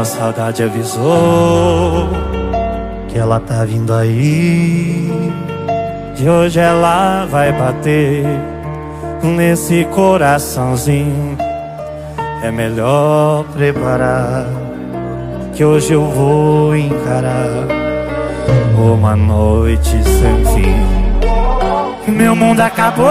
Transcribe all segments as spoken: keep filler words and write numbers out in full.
A saudade avisou que ela tá vindo aí, e hoje ela vai bater nesse coraçãozinho. É melhor preparar, que hoje eu vou encarar uma noite sem fim. Meu mundo acabou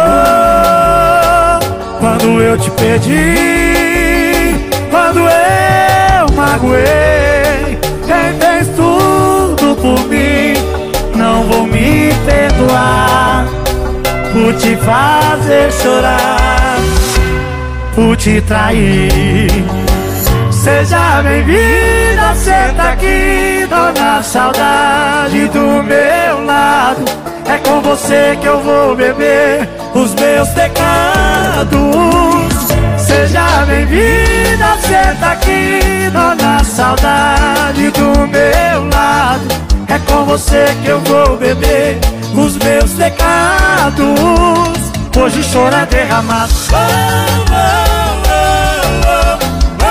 quando eu te perdi, quando eu magoei. Quem fez tudo por mim não vou me perdoar por te fazer chorar, por te trair. Seja bem-vinda, senta aqui, dona saudade do meu lado. É com você que eu vou beber os meus pecados. Seja bem-vinda, senta aqui, dona saudade do meu lado. É com você que eu vou beber os meus pecados. Hoje o choro é derramado. Oh, oh, oh, oh,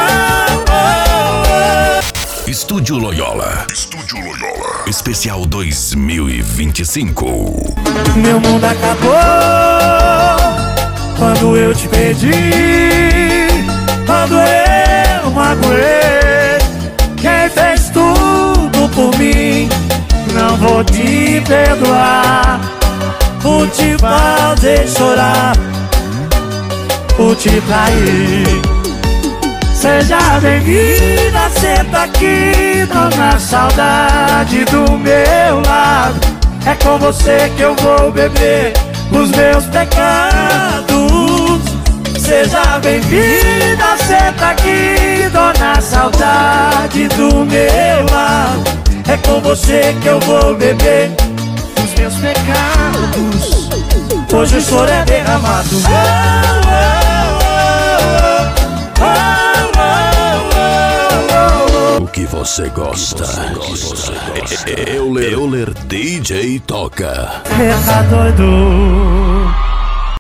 oh, oh. Estúdio Loyola. Estúdio Loyola. Especial dois mil e vinte e cinco. Meu mundo acabou quando eu te perdi, quando eu magoei. Quem fez tudo por mim não vou te perdoar por te fazer chorar, por te trair. Seja bem-vinda, senta aqui, dona saudade do meu lado. É com você que eu vou beber os meus pecados. Seja bem-vinda, senta aqui, dona saudade do meu lado. É com você que eu vou beber os meus pecados. Hoje o choro é derramado. Oh, oh, oh, oh, oh, oh. O que você gosta? Euler, Euler D J toca. Você tá doido?